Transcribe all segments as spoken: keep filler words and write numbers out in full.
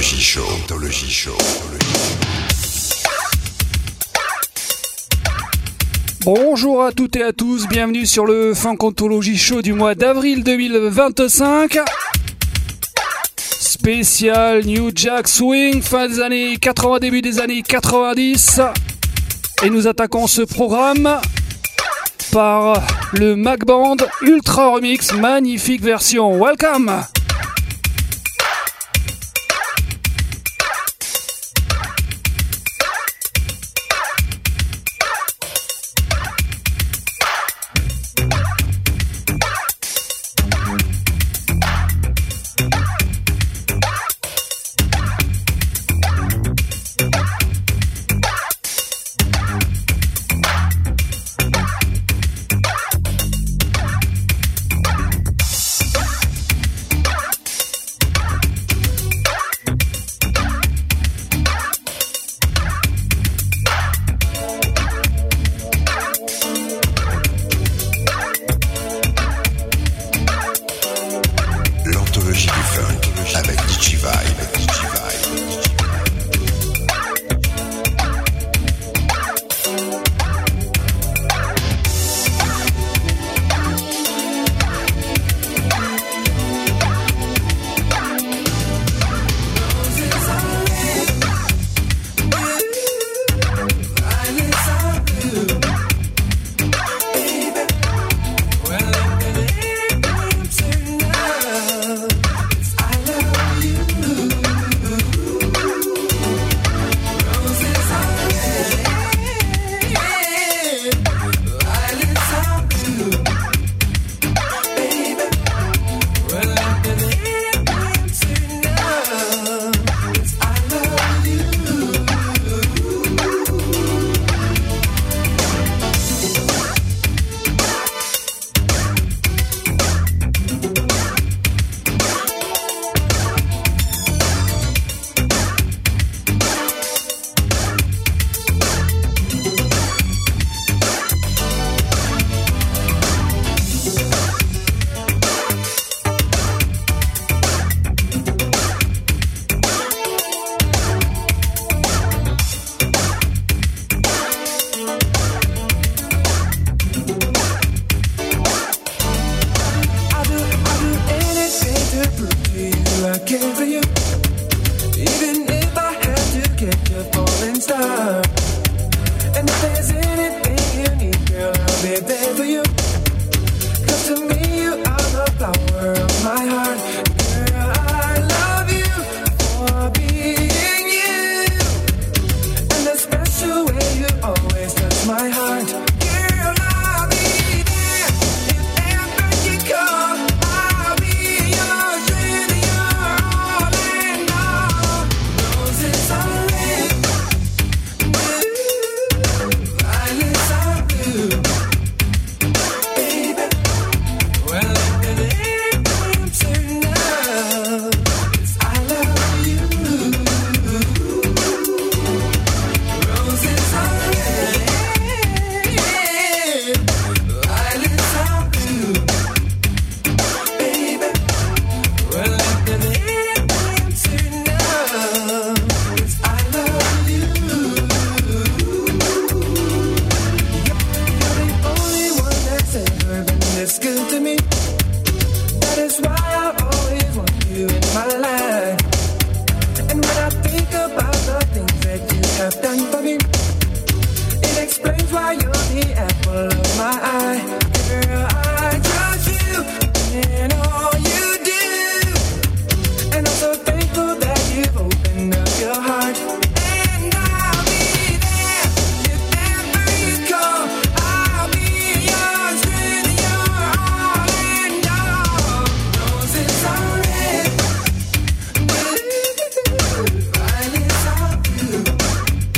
Anthology Show. Anthology Show. Bonjour à toutes et à tous, bienvenue sur le Funk Anthology Show du mois d'avril deux mille vingt-cinq. Spécial New Jack Swing, fin des années quatre-vingts, début des années quatre-vingt-dix. Et nous attaquons ce programme par le Mac Band Ultra Remix, magnifique version. Welcome!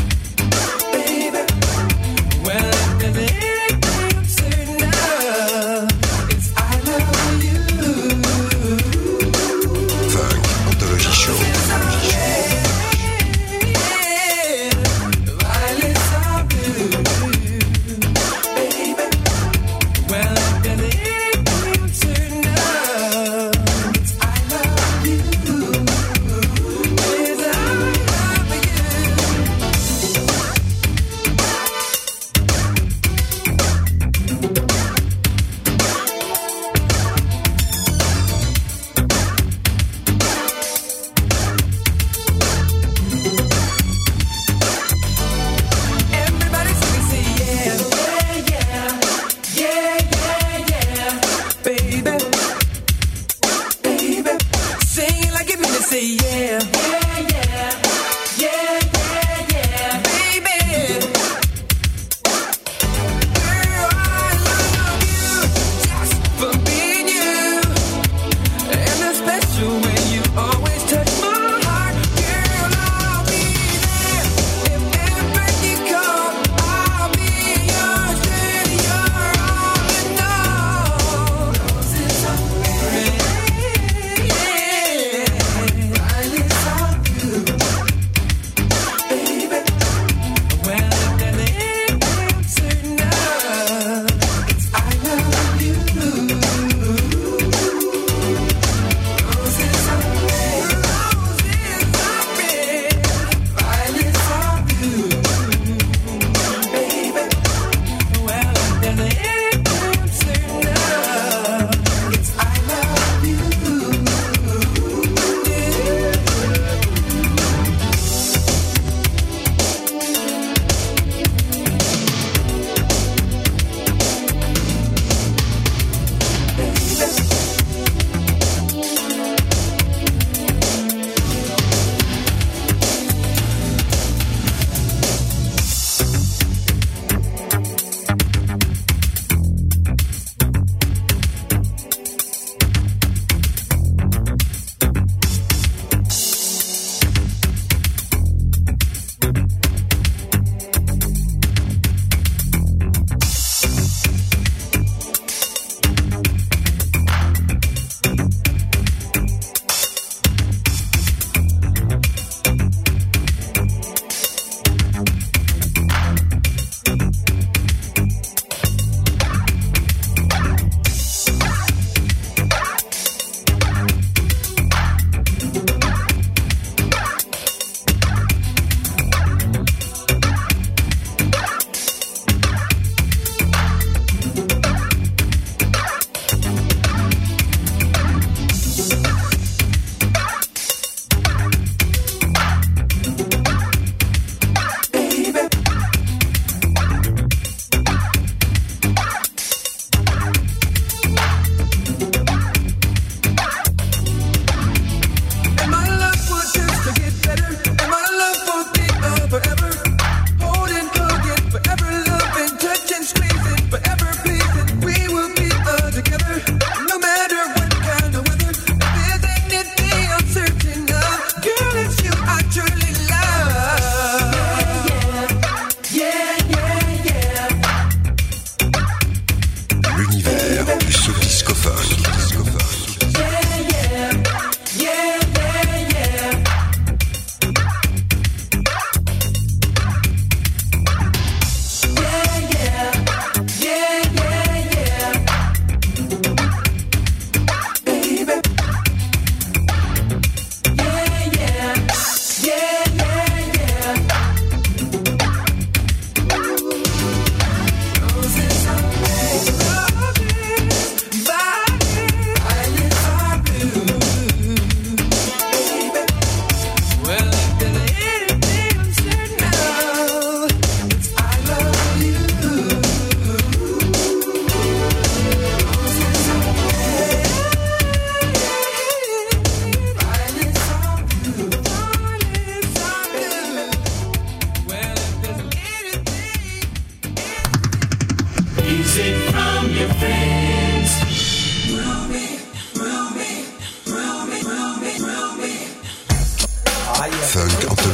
Well,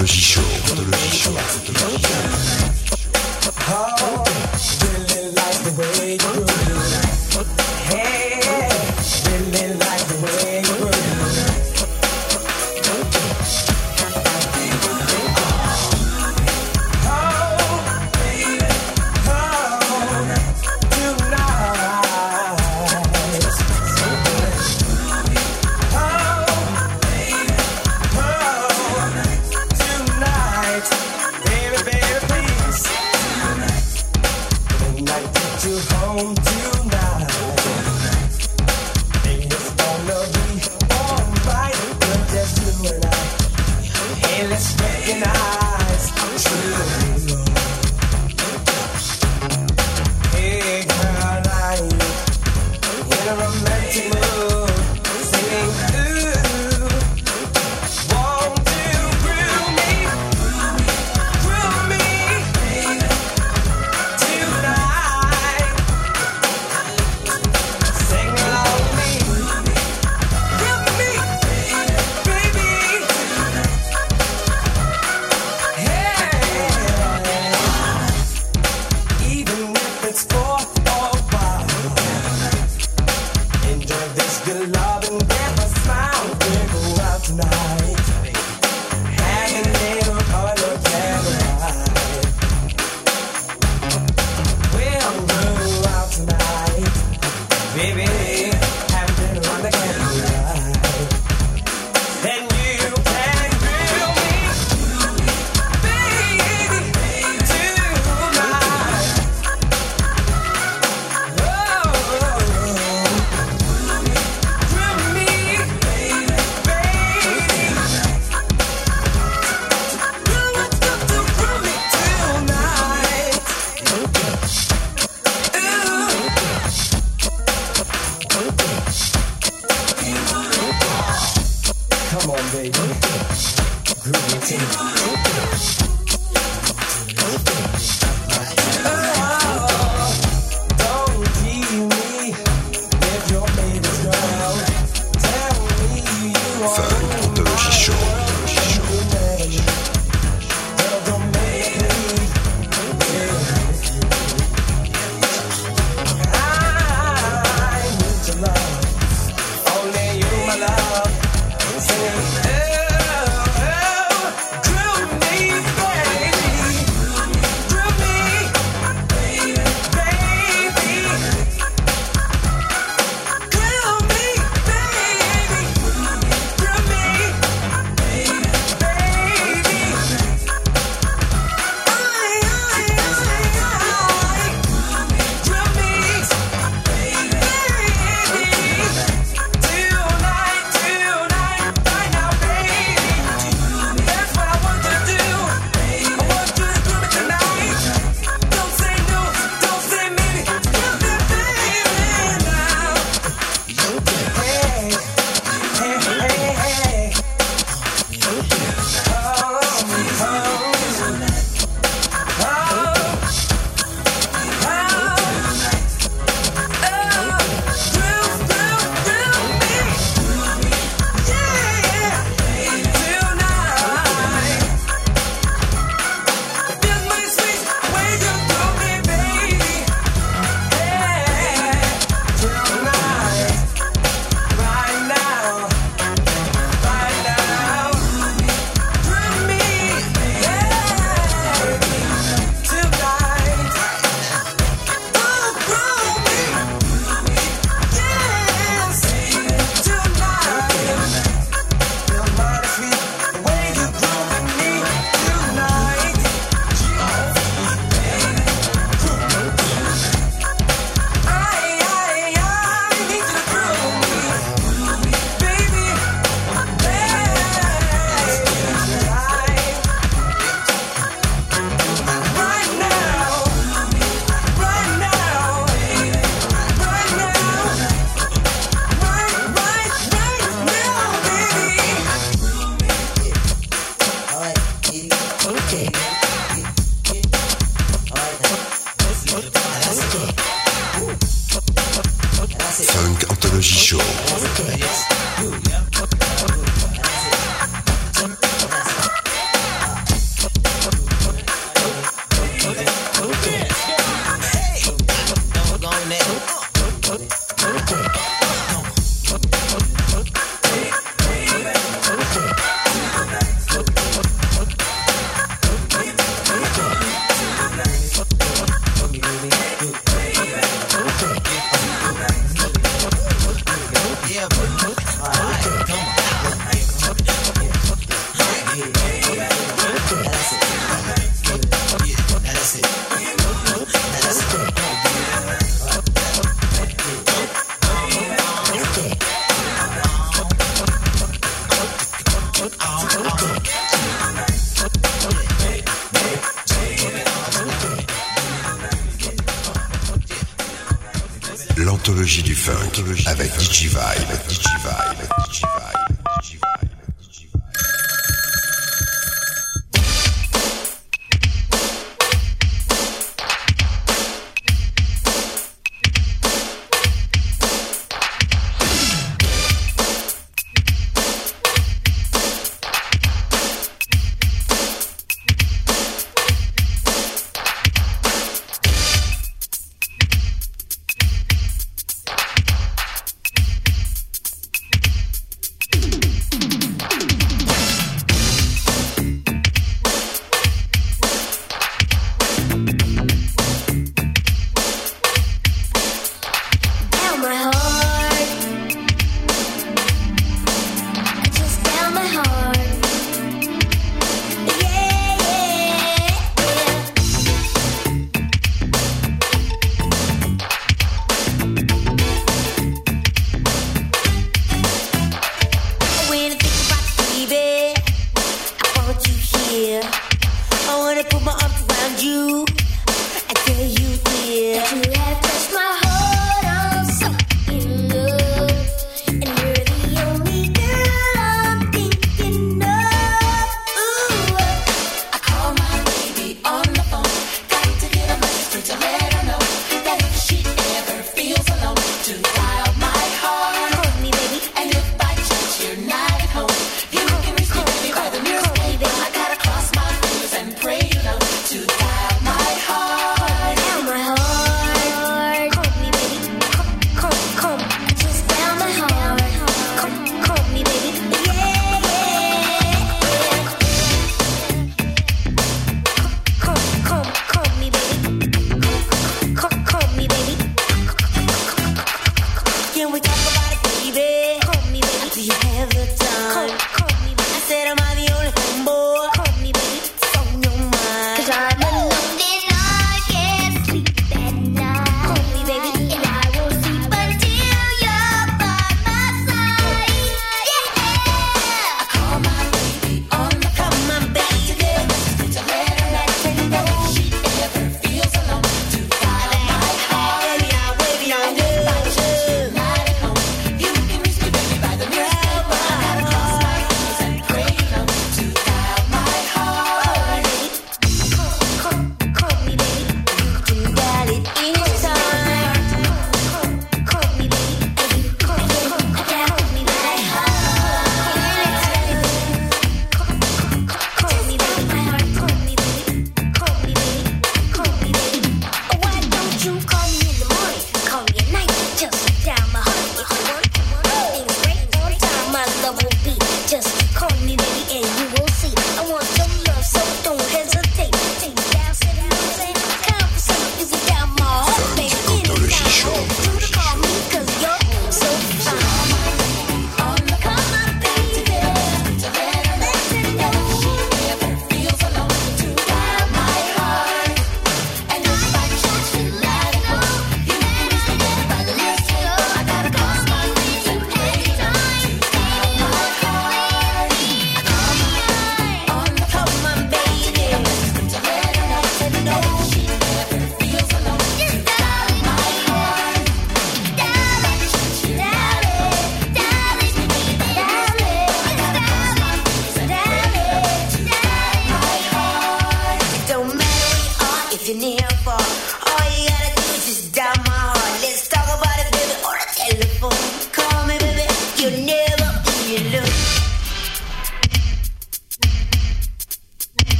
Anthology Show. Oh, really like the way you groove. Hey, really like the way you groove. Groove me, baby. Groove L'anthologie du funk avec D J Vibe, D J Vibe, D J Vibe, D J Vibe.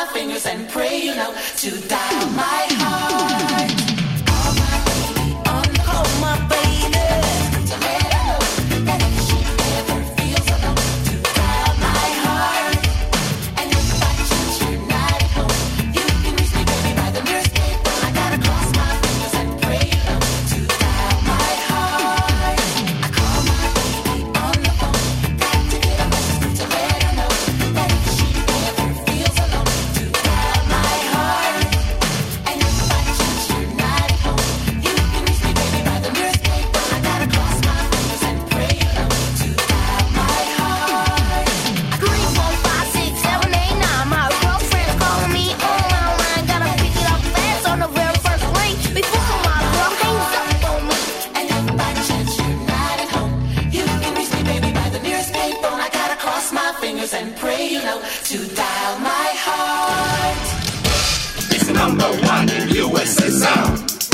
fingers and pray, you know, to dial my heart. Call my baby on the call my baby to let her know that if she ever feels alone, to dial my heart. And if by chance you're not at home, you can reach me, baby, by the nearest payphone. I gotta cross my fingers and pray, you know, to dial my heart. I call my baby on the phone, got to get a message to let her know that if she ever feels alone, to dial my heart. And if by chance you're not at home, you can reach me, baby, by the nearest payphone. I gotta cross my fingers and pray, you know, to dial my heart. Three, four, five, six, seven, eight, nine. My girlfriend's calling me online. Gotta pick it up fast on the very first ring before my girl hangs up on me. And if by chance you're not at home, you can reach me, baby, by the nearest payphone. I gotta cross my fingers and pray, you know, to dial my heart. It's the number one in U S A sound.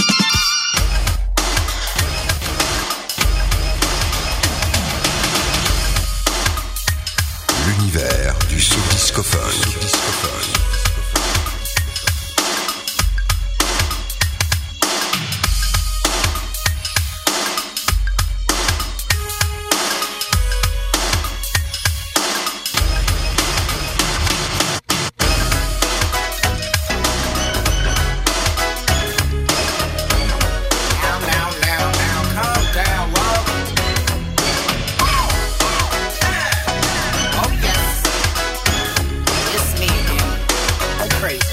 L'univers du sous-discophone. Sous-discophone. Now, now, now, now, calm down, Rob. Oh, yes. It's me again. I'm crazy.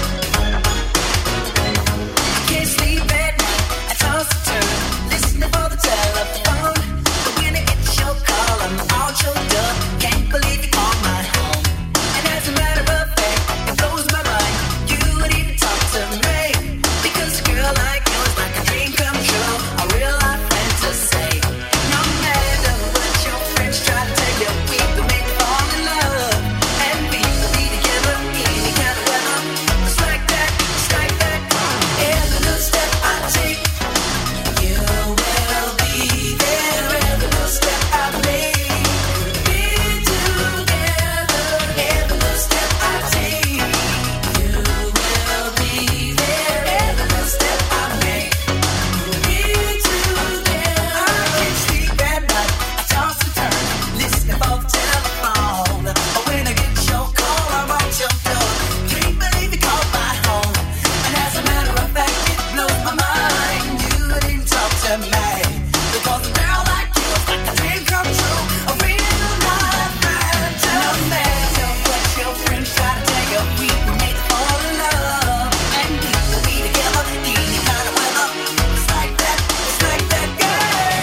Can't sleep at night. I toss and turn, listening for the telephone. But when I get your call, I'm all choked up. Can't believe you called my home. And as a matter of fact, it blows my mind. You would even talk to me. Because a girl like you is like a dream come true, a real life fantasy. No matter what your friends try to tell you, we can make it fall in love. And we will be together any kind of weather. Just like that, just like that. Every little step I take, you will be there. Every little step I make, we'll be together. Every little step I take, you will be there. Every little step I make, we'll be together. I can't sleep at night. I toss and turn, listening for the telephone. But when I get your call, I'm on your door. Can't believe you called my home. And as a matter of fact, it blows my mind. You didn't talk to me. Because a girl like you is like a dream come true, a real life fantasy. No matter what your friends try to tell you, we can make it fall in love. And we will be together any kind of weather. It's like that, it's like that, girl.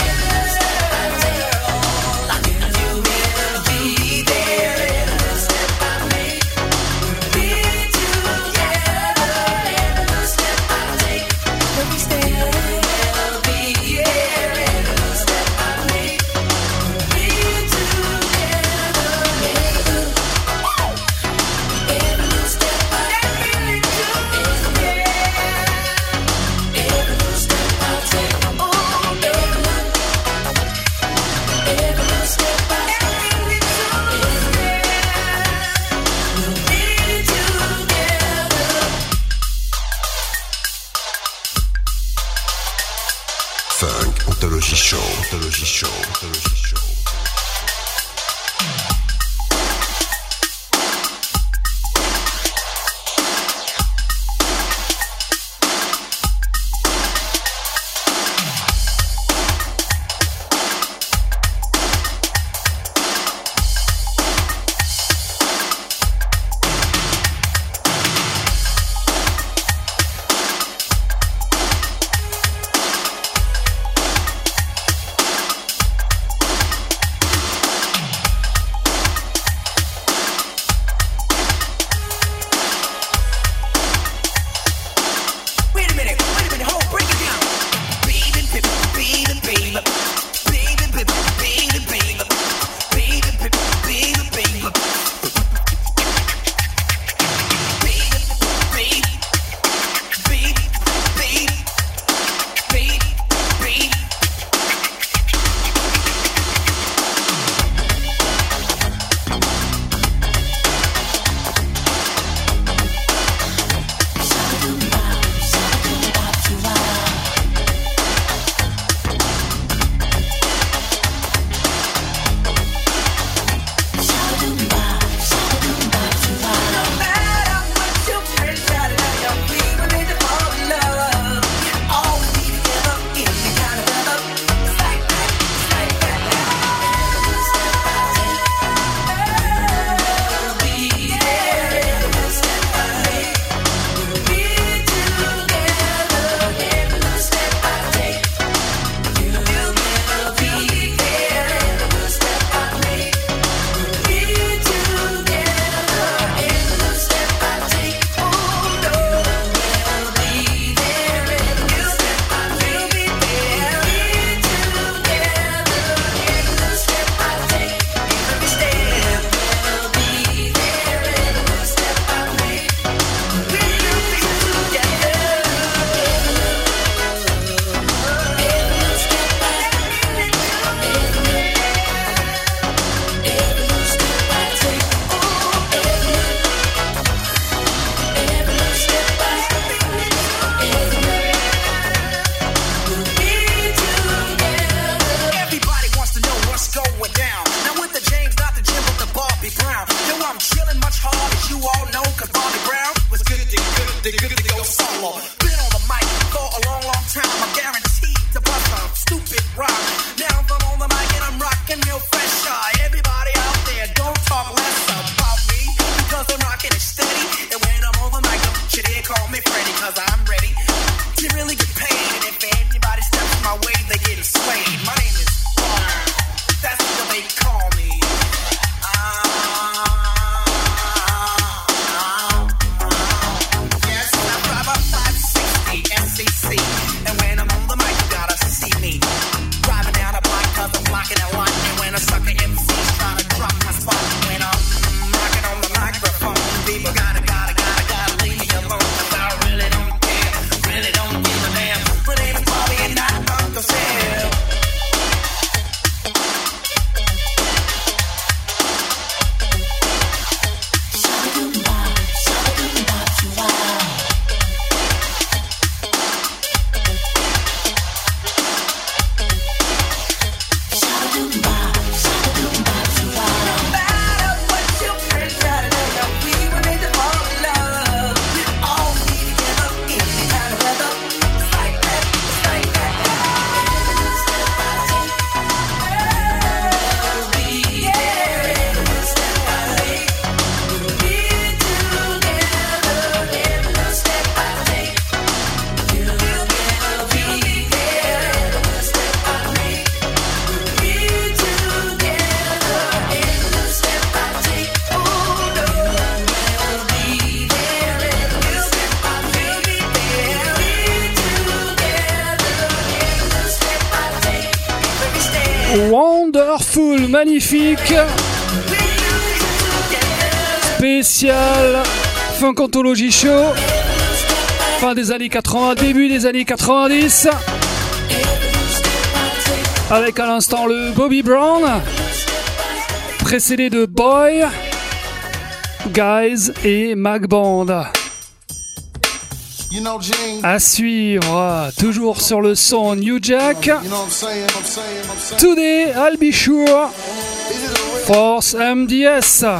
You will be there. Every step I make, we'll be together. Every step I take, every step will be there. Every step I make, we'll be together. Every step I take, every step I take, oh, every every step I take, we'll be together. Funk Anthology Show. Anthology Show. Anthology Show. Wonderful, magnifique. Spécial Funk Anthology Show. Fin des années quatre-vingts, début des années quatre-vingt-dix. Avec à l'instant le Bobby Brown. Précédé de Boy, Guys et Mac Band. You know, Gene, À suivre, toujours sur le son New Jack. you know what I'm saying? I'm saying, I'm saying. Today, I'll be sure. Is it a real Force M D S. man?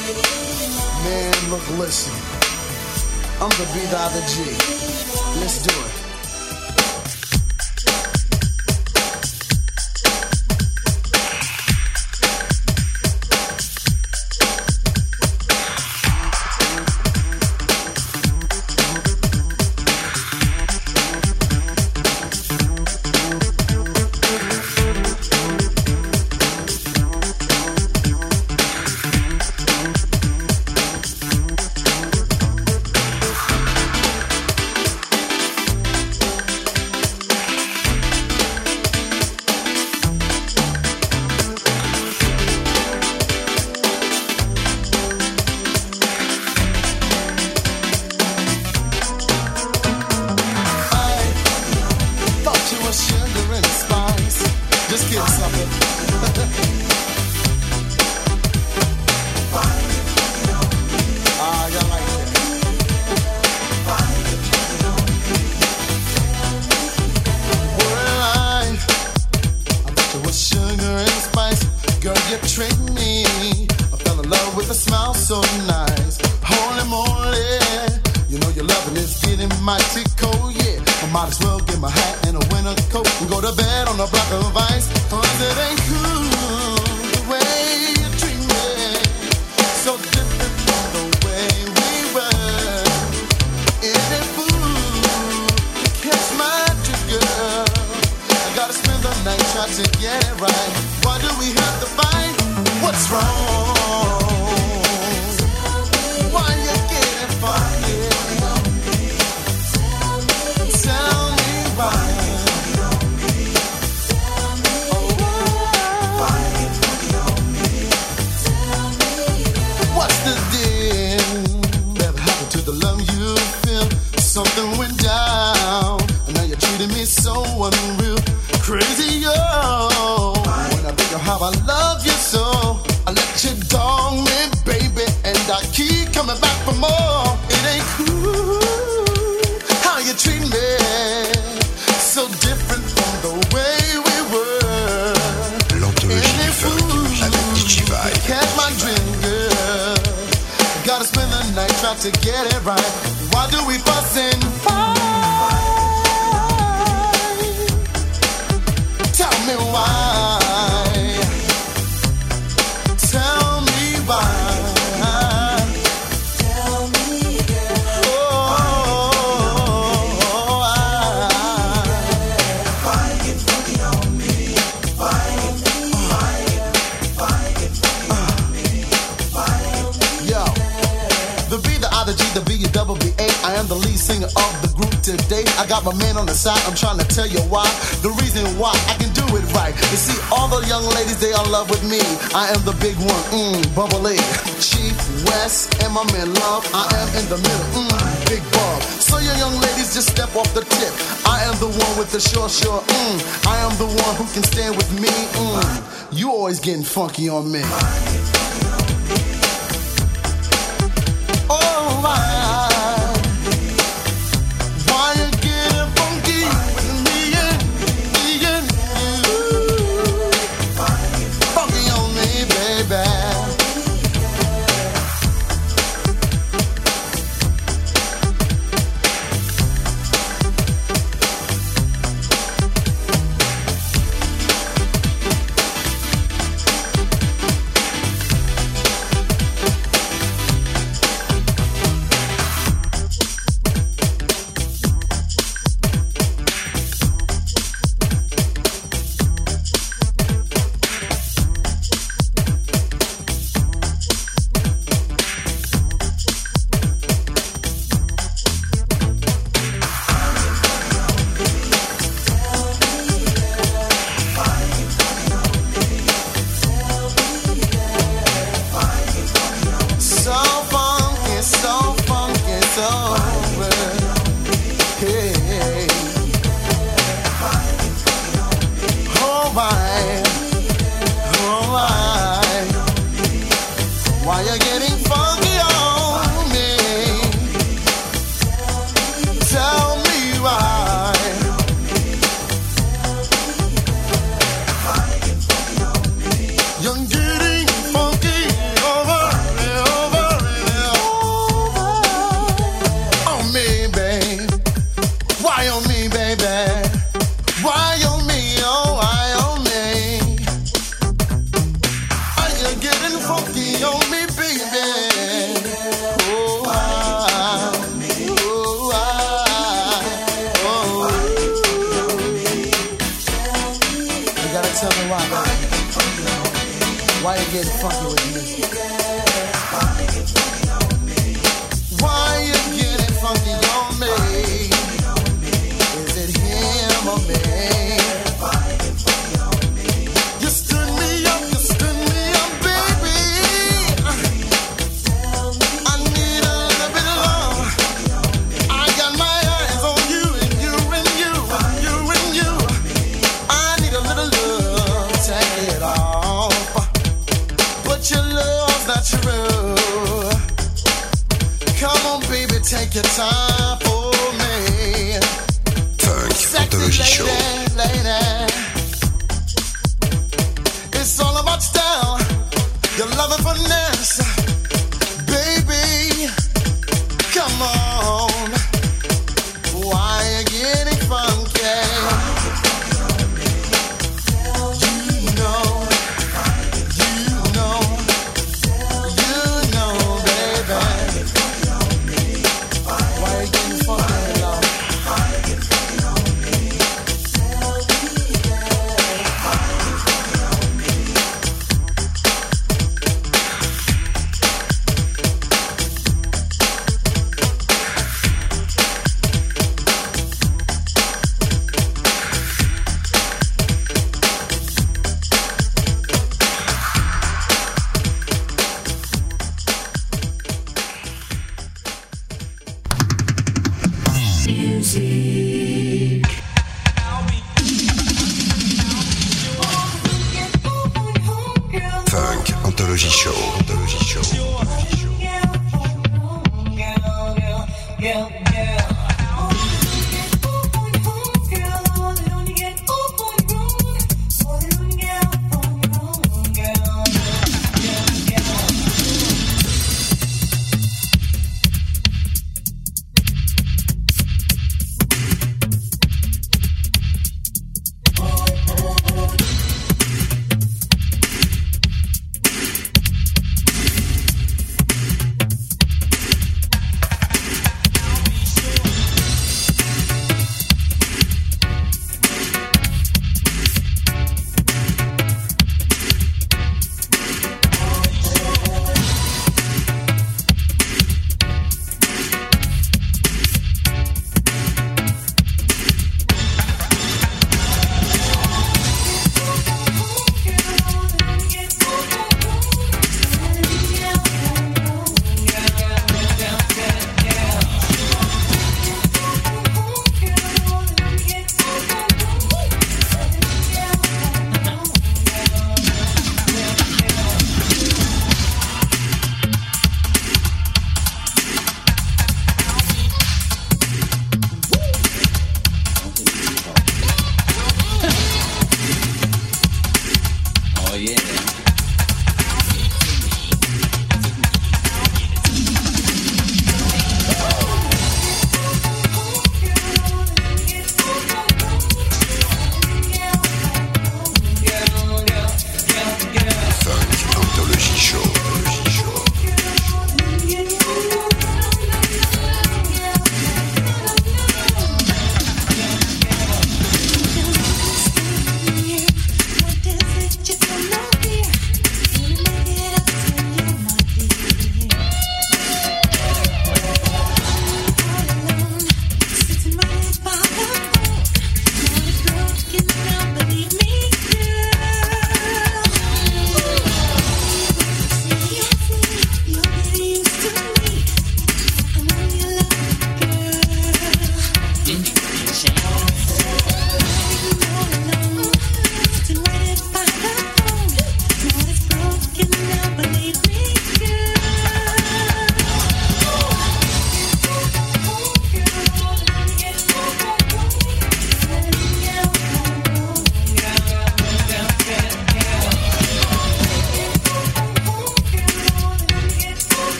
Look, listen. I'm the B the other G. Let's do it. Thought you were sugar and spice. Just kidding, something. Ah, y'all like that. Well, I, I thought you were sugar and spice. Girl, you tricked me. I fell in love with a smile so nice. Holy moly, you know your loving is getting mighty cold, yeah. I might as well get my hat and a winter coat and go to bed on a block of ice. Cause it ain't cool the way you treat me. So different from the way we were. It ain't fool to catch my trick, girl. I gotta spend the night trying to get it right. Why do we have to fight? What's wrong? Why you getting funny? Tell me why. What's the deal? Whatever happened to the love you feel? Something went down, and now you're treating me so unreal. Crazy, yo. When I think of how I love you so, I let you dog me, baby, and I keep coming back for more. It ain't cool how you treat me, so different from the way we were. L'anthologie It du ain't funk fool avec D J to Vibe. catch my dream, girl. Gotta spend the night trying to get it right. Why do we fuss and fight? Tell me why. Tell me why. Tell me, girl. Oh, why? Why you fucking on me? Why you Yo, the B, the I, the G, the B, the double B, A. I am the lead singer of the group today. I got my man on the side, I'm trying to tell you why. The reason why I can do it right. You see, all the young ladies, they are in love with me. I am the big one, mmm, bubbly. Chief West, and my man Love, I am in the middle, mmm, big Bob. So you young ladies, just step off the tip. I am the one with the short, short, mmm. I am the one who can stand with me, mmm. You always getting funky on me. Oh, why? Why you getting funky with me and me and you? Funky on me, baby. Why you getting funky with me? Why you getting funky on me? Is it him or me? You stood me up, you stood me up, baby. I need a little bit of love. I got my eyes on you and you and you and you and you. I need a little love, take it off. But your love's natural. Come on, baby, take your time for me. Funk Sexy Anthology Show. lady, lady. It's all about style, your love and finesse, baby. Come on, why you getting funky? You know, you know, you know, baby. Why you getting funky, love? Funk Anthology Show. Anthology Show. What is it you don't know, dear?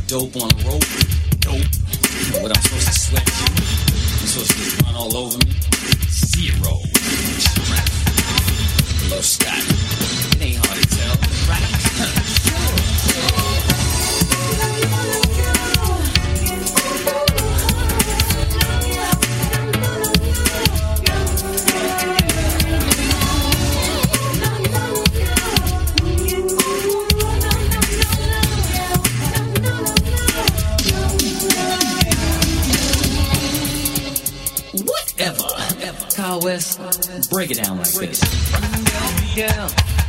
dope on a rope? Nope. What, I'm supposed to sweat you? You supposed to just run all over me? Zero. Yo, Scott, it ain't hard to tell, right? Kyle West, break it down like this. Girl,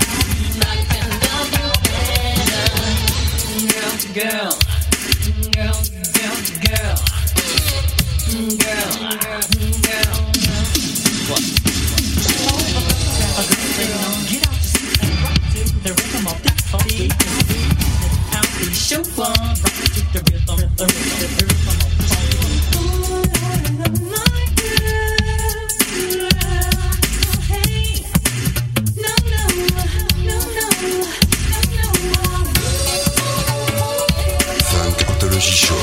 girl, girl, girl, girl, girl, girl. What? Get out the seat and rock to the rhythm of this body. Out the show fun, rock to the rhythm, the rhythm, the rhythm of the Show.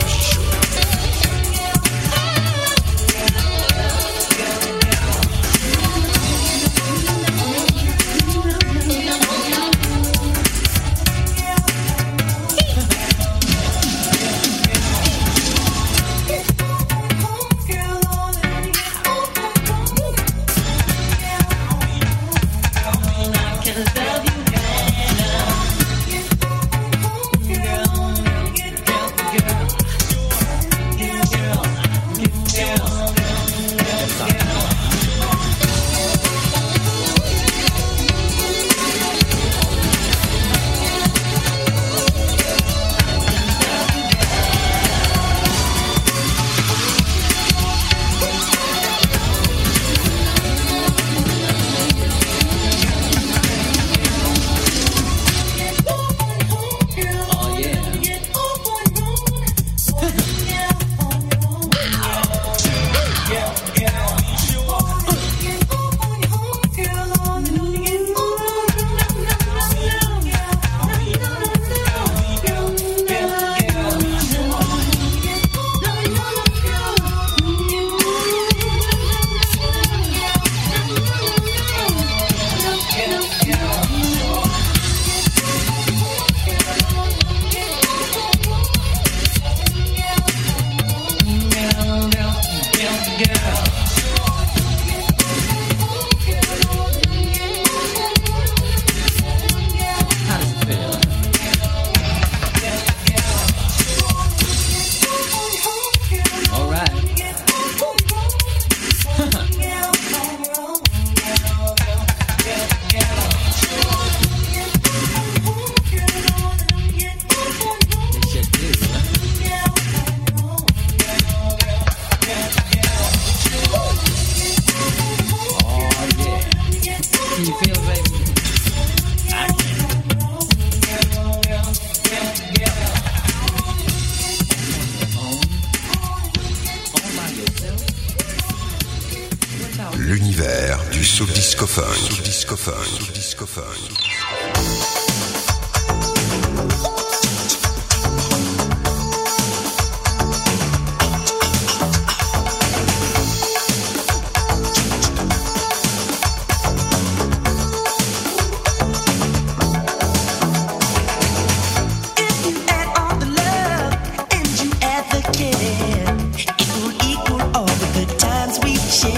L'univers du soul disco funk. Soul disco funk. Soul disco funk.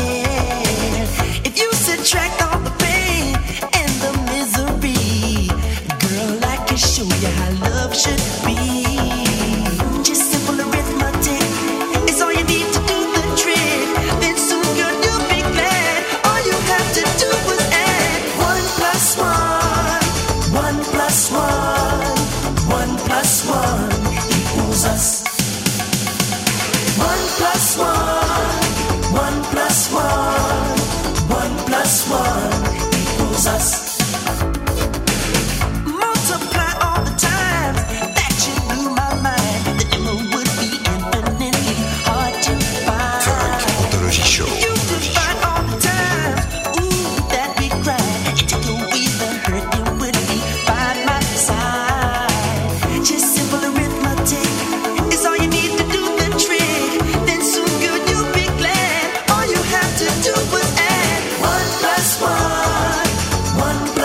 If you subtract all the pain and the misery,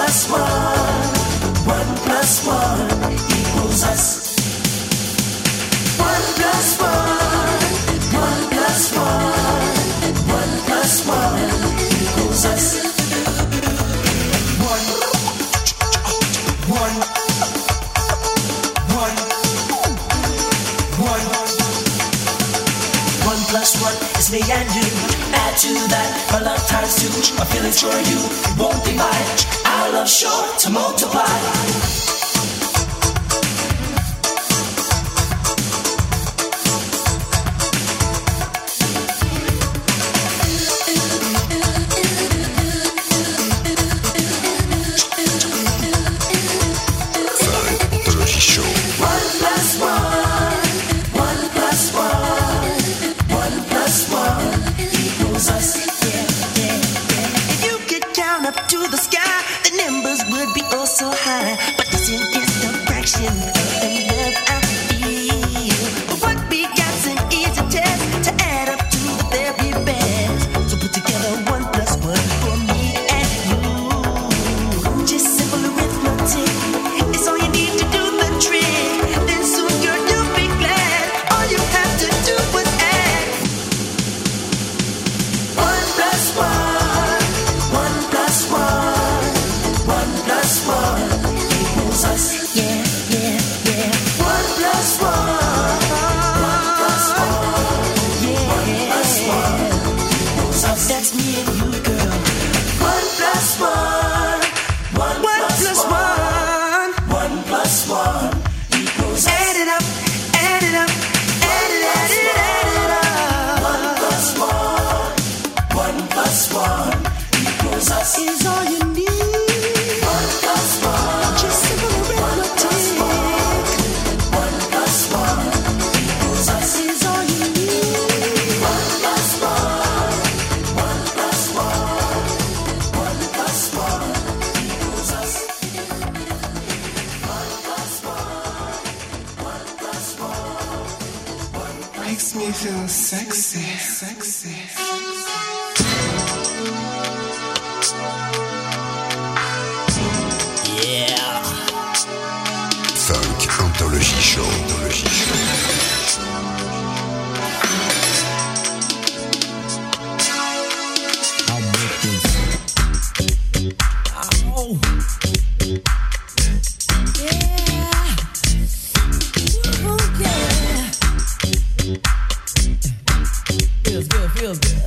plus one, one plus one equals us. One plus one, one plus one, one plus one equals us. One, one, one, one. One plus one is me and you. Add to that our love times two. My feelings for you won't divide. Our love sure to multiply. Makes me feel sexy, sexy. Yeah. Funk Anthology Show. Anthology Show. I'll make this. Oh. Feels good, feels good.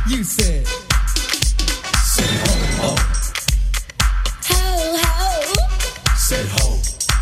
You said. Say ho, ho. Ho, ho. Say ho.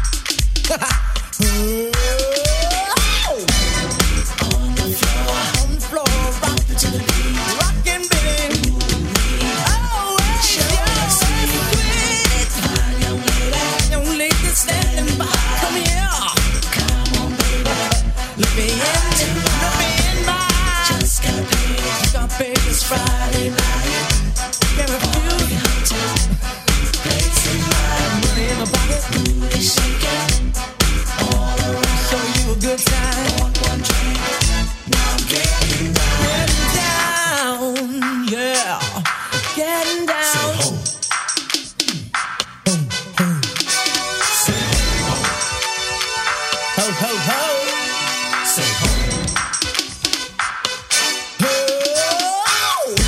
On the floor, On the floor, rock to the beat. rockin' baby. Oh, hey, you're sweet. Fine young lady, Young lady standing by. Come here. come on, baby. Let me in. Let me in by. Just got paid. Got baby's Friday night. Can I feel you? Place in mind, Money in my pocket. booty shaking. All around, Show you a good time. want one drink. Now I'm getting down. Getting down, yeah. Getting down. Ho. Ho, ho, ho. Say ho. Ho.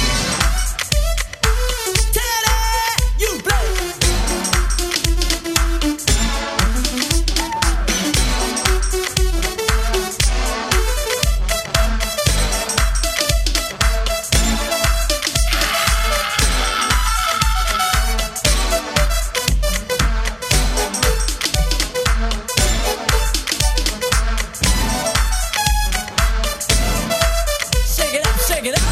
Teddy, you blow. Shake it up, shake it up.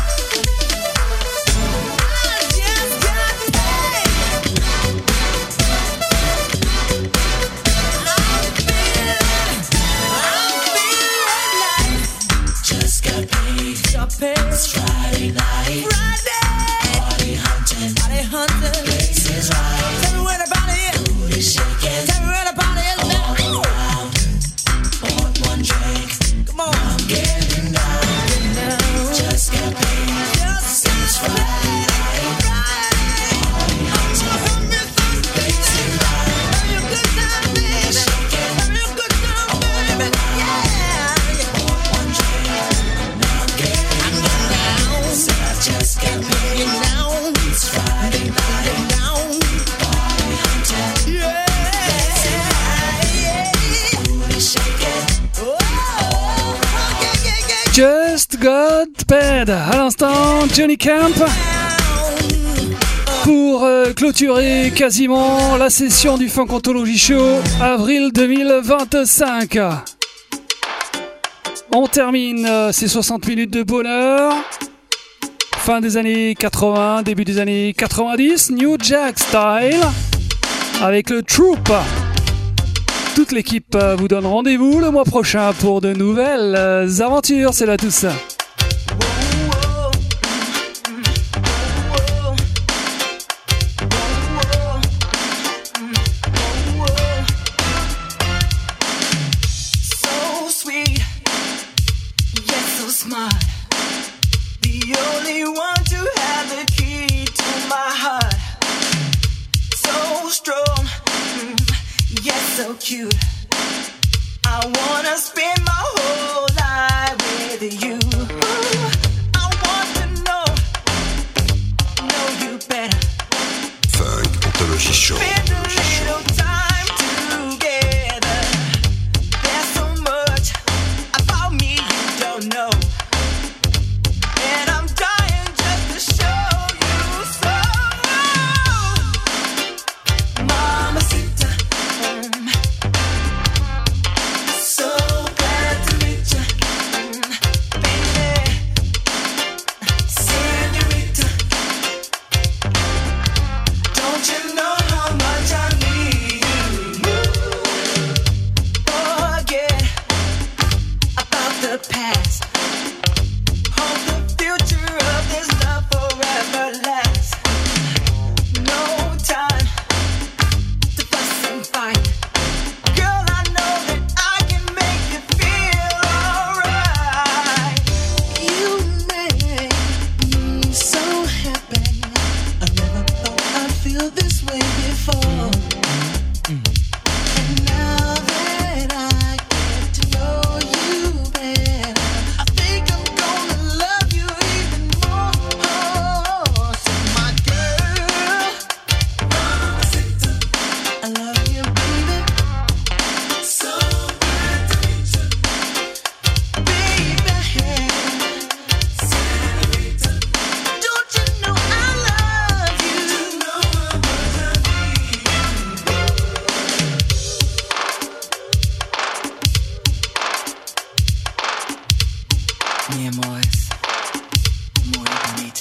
I just got paid. I'm feeling, I'm feeling nice. Just got paid. Got paid. Friday night. Friday. Party hunting. Body hunting. Place is right. Tell me where the body is. Booty shaking. Tell me where the body is All now. around. Want one drink. Come on. I'm getting down. Getting down. Just got paid. Just It's got Friday paid. night. Party hunting. Have me some Place is right. Have me a good time, baby. Shaking. Have me a good time, baby. Yeah. Want one drink. Now I'm getting down. Said I just got paid. Getting down. It's Friday night. Getting down. Party hunting. Yeah. Yeah. Booty shaking. Oh, yeah, yeah, yeah. Just Got Paid. À l'instant, Johnny Camp Down. pour euh, clôturer quasiment la session du Funk Anthology Show avril deux mille vingt-cinq. On termine euh, ces soixante minutes de bonheur. Fin des années quatre-vingts, début des années quatre-vingt-dix, New Jack Style avec le Troop. Toute l'équipe euh, vous donne rendez-vous le mois prochain pour de nouvelles euh, aventures. C'est là tout ça. So sweet, yet so smart. The only one to have the key to my heart. So strong, mm, yet so cute. I wanna spend my whole life with you. I want to know, know you better. Funk Anthology Show. Spend a little time together. There's so much about me you don't know. And I'm dying just to show you so. Mamacita, mm, so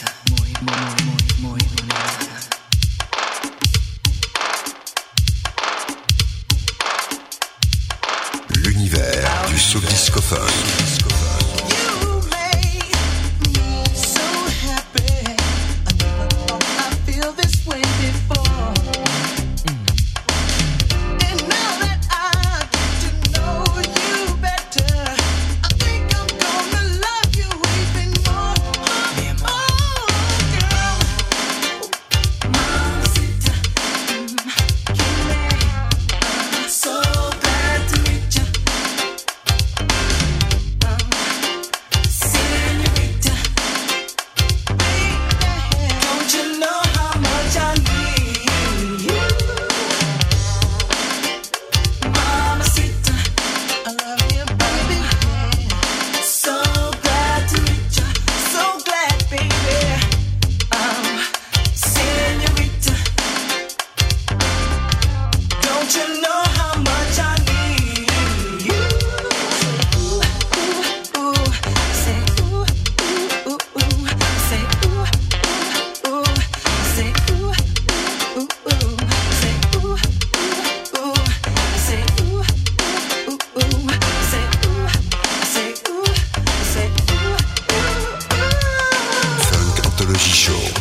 muy, muy, muy, muy bonita. L'univers du soul discophone. You made me so happy. I never thought I'd feel this way before. And now that I get to know you better, I think I'm gonna love you even more. Oh, girl, Mamacita, mm, I'm so glad to meet you. Señorita, baby, don't you know how much I need you? Mamacita, I love you, baby. So glad to meet you, so glad, baby. Um, Señorita, don't you know how much I need you? Ooh, ooh, ooh. Say ooh, ooh, ooh, ooh. Say ooh, ooh, ooh. Say ooh, ooh, ooh. Say ooh, ooh, ooh. Say ooh, ooh, ooh. Say ooh, say ooh, say ooh, ooh, ooh. Funk Anthology Show.